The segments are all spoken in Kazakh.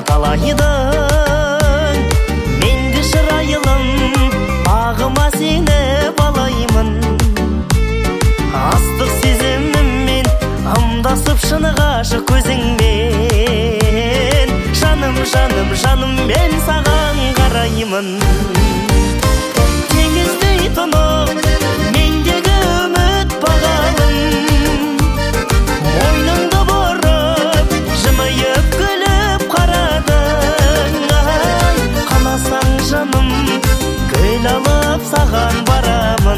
талайдың менгі шырайылым, бағыма сені балаймын. Астық сезіміммен ымдасып шыны ғашық көзіңмен, жаным, жаным, жаным, мен саған қараймын. Теңіздей тұнық мендегі үміт бағалым, мойныңды бұрып жымиып күліп қарадың. Ай, қаласаң жаным, гүл алып саған барамын.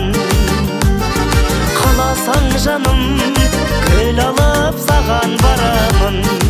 Қаласаң жаным, гүл алып саған барамын.